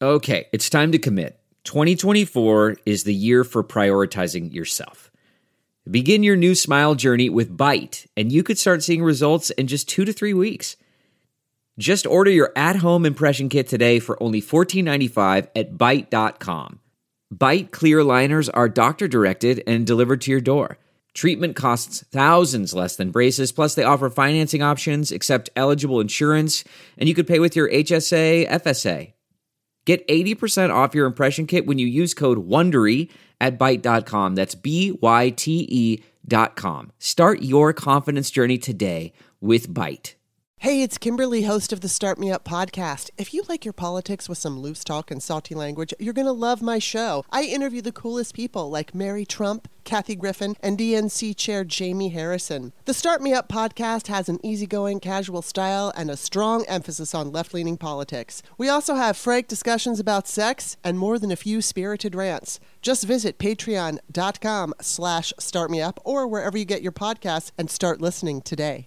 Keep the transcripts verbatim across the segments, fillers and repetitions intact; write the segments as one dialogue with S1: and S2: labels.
S1: Okay, it's time to commit. twenty twenty-four is the year for prioritizing yourself. Begin your new smile journey with Byte, and you could start seeing results in just two to three weeks. Just order your at-home impression kit today for only fourteen ninety-five at byte dot com. Byte clear aligners are doctor-directed and delivered to your door. Treatment costs thousands less than braces, plus they offer financing options, accept eligible insurance, and you could pay with your H S A, F S A. Get eighty percent off your impression kit when you use code WONDERY at byte dot com. That's B Y T E dot com. Start your confidence journey today with Byte.
S2: Hey, it's Kimberly, host of the Start Me Up podcast. If you like your politics with some loose talk and salty language, you're going to love my show. I interview the coolest people like Mary Trump, Kathy Griffin, and D N C Chair Jamie Harrison. The Start Me Up podcast has an easygoing, casual style and a strong emphasis on left-leaning politics. We also have frank discussions about sex and more than a few spirited rants. Just visit patreon dot com slash startmeup or wherever you get your podcasts and start listening today.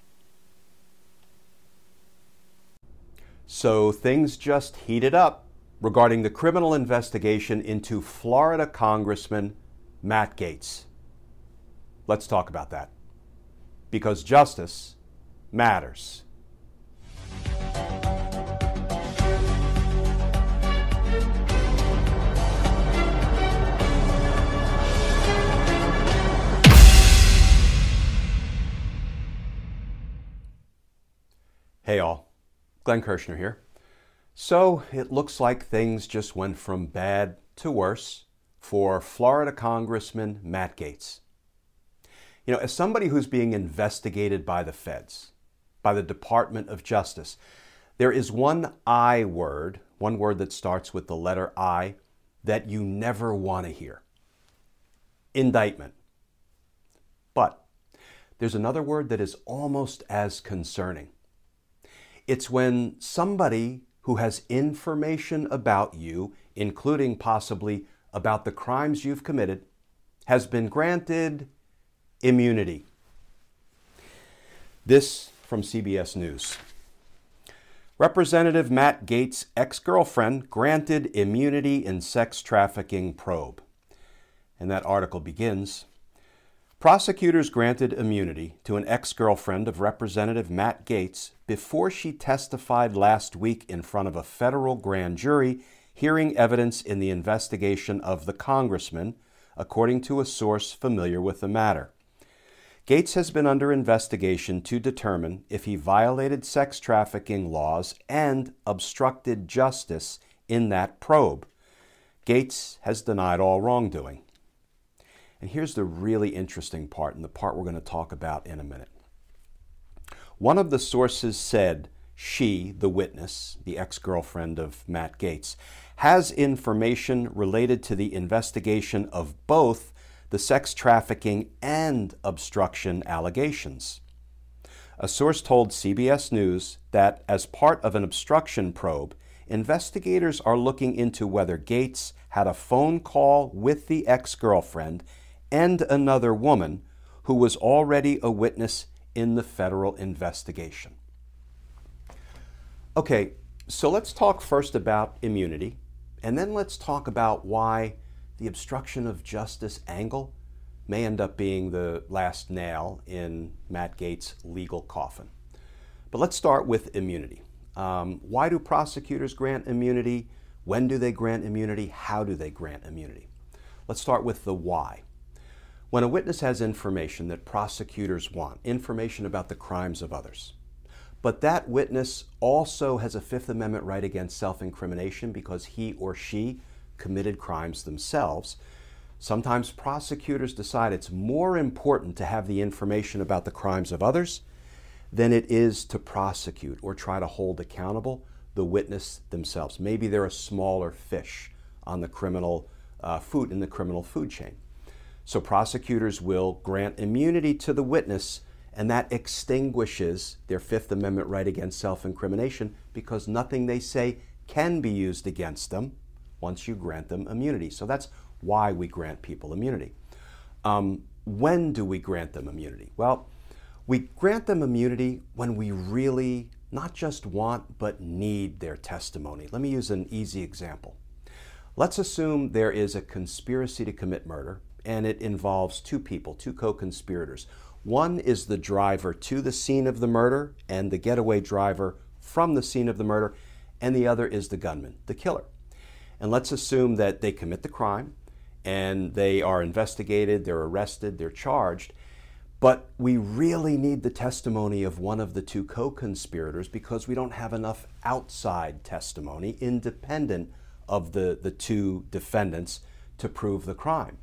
S3: So things just heated up regarding the criminal investigation into Florida Congressman Matt Gaetz. Let's talk about that, because justice matters. Hey all. Glenn Kirshner here. So it looks like things just went from bad to worse for Florida Congressman Matt Gaetz. You know, as somebody who's being investigated by the feds, by the Department of Justice, there is one I word, one word that starts with the letter I, that you never want to hear. Indictment. But there's another word that is almost as concerning. It's when somebody who has information about you, including possibly about the crimes you've committed, has been granted immunity. This from C B S News. Representative Matt Gaetz' ex-girlfriend granted immunity in sex trafficking probe. And that article begins, prosecutors granted immunity to an ex-girlfriend of Representative Matt Gaetz before she testified last week in front of a federal grand jury hearing evidence in the investigation of the congressman, according to a source familiar with the matter. Gaetz has been under investigation to determine if he violated sex trafficking laws and obstructed justice in that probe. Gaetz has denied all wrongdoing. And here's the really interesting part, and the part we're going to talk about in a minute. One of the sources said she, the witness, the ex-girlfriend of Matt Gaetz, has information related to the investigation of both the sex trafficking and obstruction allegations. A source told C B S News that as part of an obstruction probe, investigators are looking into whether Gaetz had a phone call with the ex-girlfriend and another woman who was already a witness in the federal investigation. Okay, so let's talk first about immunity, and then let's talk about why the obstruction of justice angle may end up being the last nail in Matt Gaetz' legal coffin. But let's start with immunity. Um, why do prosecutors grant immunity? When do they grant immunity? How do they grant immunity? Let's start with the why. When a witness has information that prosecutors want, information about the crimes of others, but that witness also has a Fifth Amendment right against self-incrimination because he or she committed crimes themselves, sometimes prosecutors decide it's more important to have the information about the crimes of others than it is to prosecute or try to hold accountable the witness themselves. Maybe they're a smaller fish on the criminal uh, food in the criminal food chain. So prosecutors will grant immunity to the witness, and that extinguishes their Fifth Amendment right against self-incrimination because nothing they say can be used against them once you grant them immunity. So that's why we grant people immunity. Um, when do we grant them immunity? Well, we grant them immunity when we really not just want but need their testimony. Let me use an easy example. Let's assume there is a conspiracy to commit murder, and it involves two people, two co-conspirators. One is the driver to the scene of the murder and the getaway driver from the scene of the murder, and the other is the gunman, the killer. And let's assume that they commit the crime and they are investigated, they're arrested, they're charged, but we really need the testimony of one of the two co-conspirators because we don't have enough outside testimony independent of the, the two defendants to prove the crime.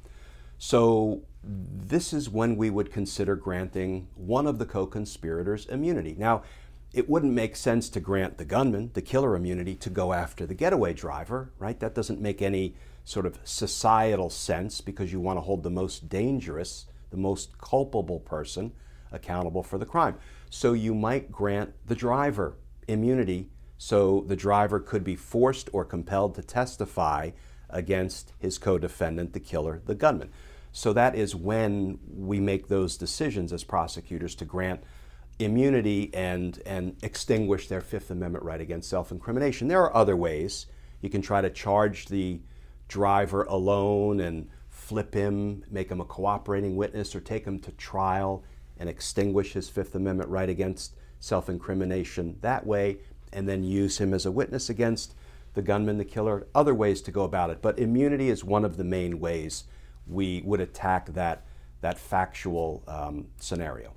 S3: So this is when we would consider granting one of the co-conspirators immunity. Now, it wouldn't make sense to grant the gunman, the killer, immunity to go after the getaway driver, right? That doesn't make any sort of societal sense because you want to hold the most dangerous, the most culpable person accountable for the crime. So you might grant the driver immunity so the driver could be forced or compelled to testify against his co-defendant, the killer, the gunman. So that is when we make those decisions as prosecutors to grant immunity and, and extinguish their Fifth Amendment right against self-incrimination. There are other ways. You can try to charge the driver alone and flip him, make him a cooperating witness, or take him to trial and extinguish his Fifth Amendment right against self-incrimination that way, and then use him as a witness against the gunman, the killer. Other ways to go about it. But immunity is one of the main ways we would attack that, that factual um, scenario.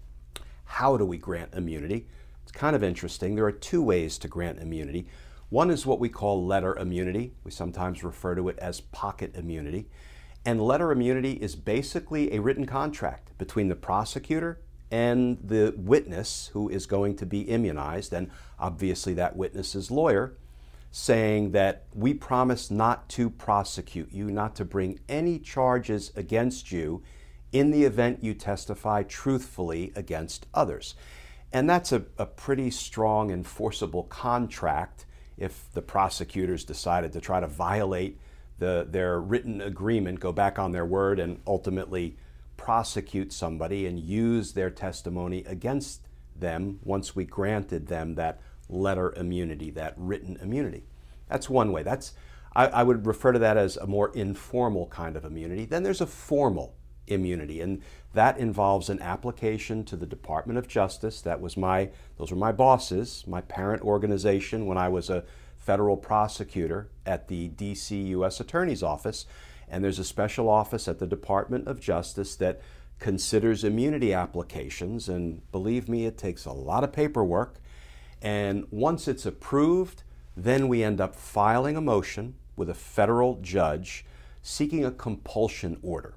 S3: How do we grant immunity? It's kind of interesting. There are two ways to grant immunity. One is what we call letter immunity. We sometimes refer to it as pocket immunity. And letter immunity is basically a written contract between the prosecutor and the witness who is going to be immunized, and obviously that witness's lawyer, saying that we promise not to prosecute you, not to bring any charges against you in the event you testify truthfully against others. And that's a, a pretty strong enforceable contract if the prosecutors decided to try to violate the, their written agreement, go back on their word, and ultimately prosecute somebody and use their testimony against them once we granted them that letter immunity, that written immunity. That's one way. That's I, I would refer to that as a more informal kind of immunity. Then there's a formal immunity, and that involves an application to the Department of Justice. That was my, those were my bosses, my parent organization when I was a federal prosecutor at the D C U S Attorney's Office. And there's a special office at the Department of Justice that considers immunity applications, and believe me, it takes a lot of paperwork. And once it's approved, then we end up filing a motion with a federal judge seeking a compulsion order.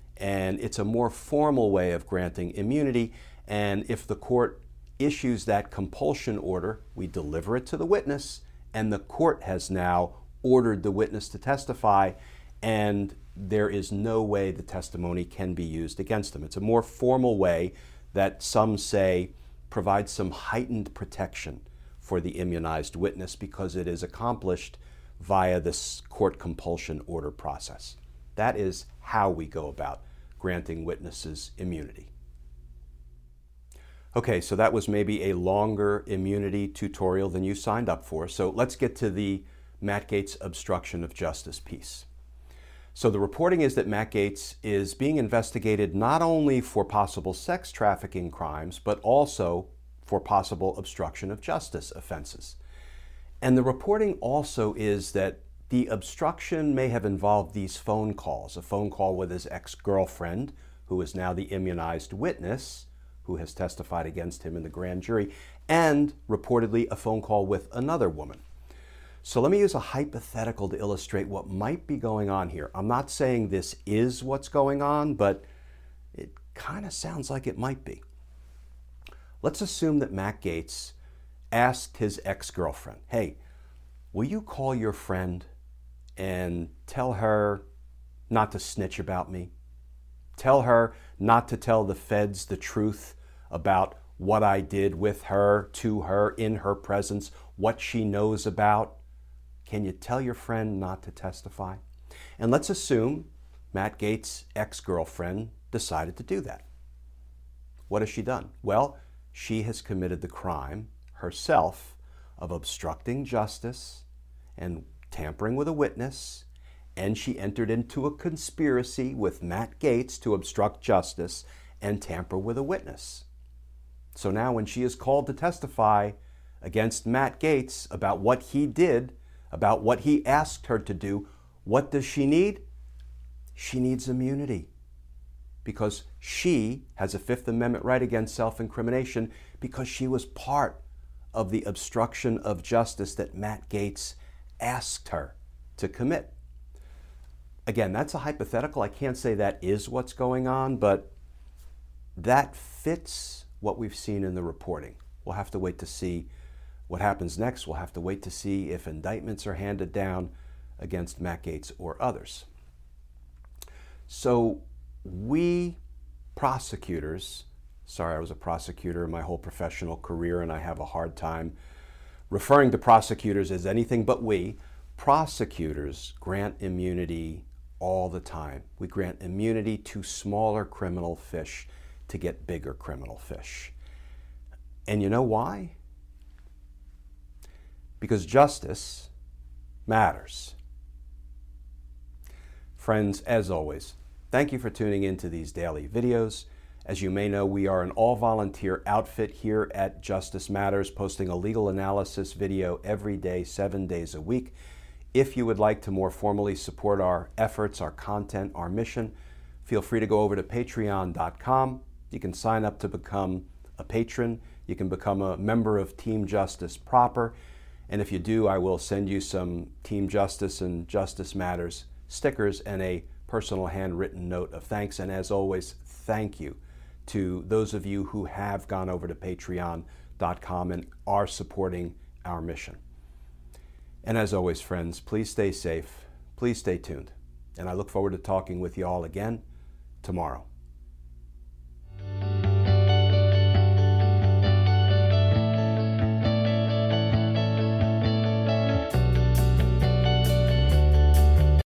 S3: And it's a more formal way of granting immunity. And if the court issues that compulsion order, we deliver it to the witness, and the court has now ordered the witness to testify, and there is no way the testimony can be used against them. It's a more formal way that some say provides some heightened protection for the immunized witness because it is accomplished via this court compulsion order process. That is how we go about granting witnesses immunity. Okay, so that was maybe a longer immunity tutorial than you signed up for. So let's get to the Matt Gaetz obstruction of justice piece. So the reporting is that Matt Gaetz is being investigated not only for possible sex trafficking crimes, but also for possible obstruction of justice offenses. And the reporting also is that the obstruction may have involved these phone calls, a phone call with his ex-girlfriend, who is now the immunized witness, who has testified against him in the grand jury, and reportedly a phone call with another woman. So let me use a hypothetical to illustrate what might be going on here. I'm not saying this is what's going on, but it kind of sounds like it might be. Let's assume that Matt Gaetz asked his ex-girlfriend, hey, will you call your friend and tell her not to snitch about me? Tell her not to tell the feds the truth about what I did with her, to her, in her presence, what she knows about. Can you tell your friend not to testify? And let's assume Matt Gaetz' ex-girlfriend decided to do that. What has she done? Well, she has committed the crime herself of obstructing justice and tampering with a witness, and she entered into a conspiracy with Matt Gaetz to obstruct justice and tamper with a witness. So now when she is called to testify against Matt Gaetz about what he did, about what he asked her to do, what does she need? She needs immunity, because she has a Fifth Amendment right against self-incrimination because she was part of the obstruction of justice that Matt Gaetz asked her to commit. Again, that's a hypothetical. I can't say that is what's going on, but that fits what we've seen in the reporting. We'll have to wait to see what happens next. We'll have to wait to see if indictments are handed down against Matt Gaetz or others. So we prosecutors, sorry, I was a prosecutor my whole professional career, and I have a hard time referring to prosecutors as anything but we. Prosecutors grant immunity all the time. We grant immunity to smaller criminal fish to get bigger criminal fish. And you know why? Because justice matters. Friends, as always, thank you for tuning in to these daily videos. As you may know, we are an all-volunteer outfit here at Justice Matters, posting a legal analysis video every day, seven days a week. If you would like to more formally support our efforts, our content, our mission, feel free to go over to patreon dot com. You can sign up to become a patron. You can become a member of Team Justice proper. And if you do, I will send you some Team Justice and Justice Matters stickers and a personal handwritten note of thanks. And as always, thank you to those of you who have gone over to patreon dot com and are supporting our mission. And as always, friends, please stay safe, please stay tuned, and I look forward to talking with you all again tomorrow.